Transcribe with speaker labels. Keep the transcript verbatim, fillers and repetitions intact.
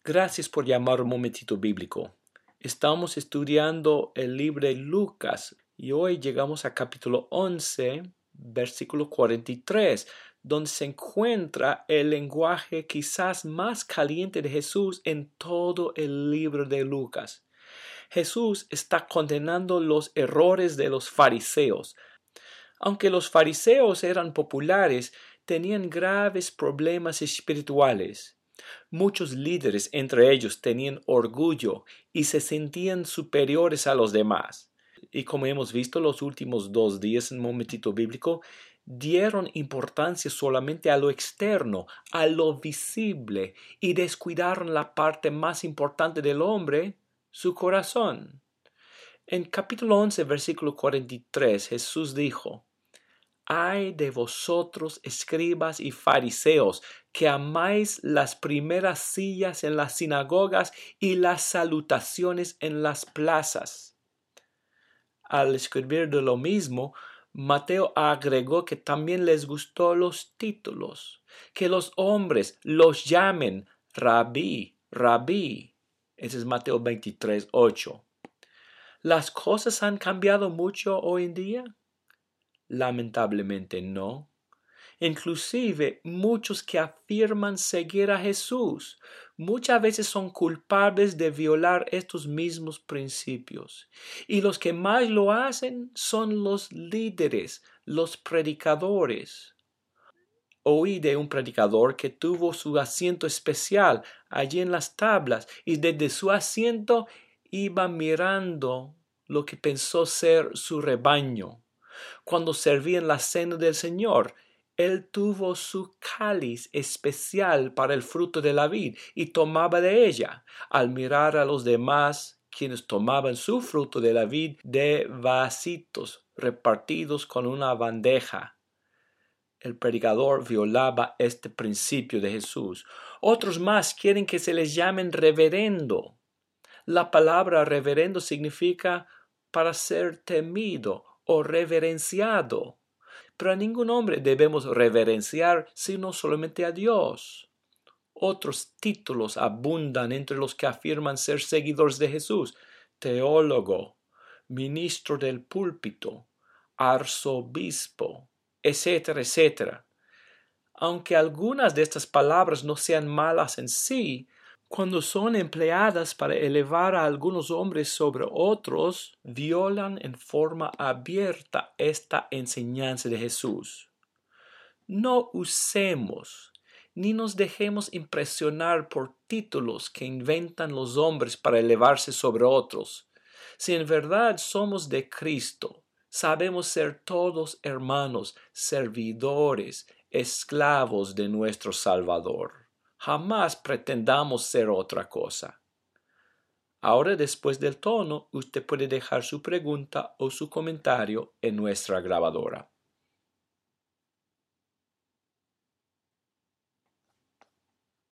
Speaker 1: Gracias por llamar un momentito bíblico. Estamos estudiando el libro de Lucas y hoy llegamos a capítulo once, versículo cuarenta y tres, donde se encuentra el lenguaje quizás más caliente de Jesús en todo el libro de Lucas. Jesús está condenando los errores de los fariseos. Aunque los fariseos eran populares, tenían graves problemas espirituales. Muchos líderes entre ellos tenían orgullo y se sentían superiores a los demás. Y como hemos visto los últimos dos días en un momentito bíblico, dieron importancia solamente a lo externo, a lo visible, y descuidaron la parte más importante del hombre, su corazón. En capítulo once, versículo cuarenta y tres, Jesús dijo: Ay de vosotros, escribas y fariseos, que amáis las primeras sillas en las sinagogas y las salutaciones en las plazas. Al escribir de lo mismo, Mateo agregó que también les gustó los títulos, que los hombres los llamen rabí, rabí. Ese es Mateo veintitrés, ocho. ¿Las cosas han cambiado mucho hoy en día? Lamentablemente no. Inclusive muchos que afirman seguir a Jesús muchas veces son culpables de violar estos mismos principios. Y los que más lo hacen son los líderes, los predicadores. Oí de un predicador que tuvo su asiento especial allí en las tablas y desde su asiento iba mirando lo que pensó ser su rebaño. Cuando servían la cena del Señor, él tuvo su cáliz especial para el fruto de la vid y tomaba de ella, al mirar a los demás, quienes tomaban su fruto de la vid de vasitos repartidos con una bandeja. El predicador violaba este principio de Jesús. Otros más quieren que se les llamen reverendo. La palabra reverendo significa para ser temido o reverenciado. Pero a ningún hombre debemos reverenciar sino solamente a Dios. Otros títulos abundan entre los que afirman ser seguidores de Jesús: teólogo, ministro del púlpito, arzobispo, etcétera, etcétera. Aunque algunas de estas palabras no sean malas en sí, cuando son empleadas para elevar a algunos hombres sobre otros, violan en forma abierta esta enseñanza de Jesús. No usemos ni nos dejemos impresionar por títulos que inventan los hombres para elevarse sobre otros. Si en verdad somos de Cristo, sabemos ser todos hermanos, servidores, esclavos de nuestro Salvador. Jamás pretendamos ser otra cosa. Ahora, después del tono, usted puede dejar su pregunta o su comentario en nuestra grabadora.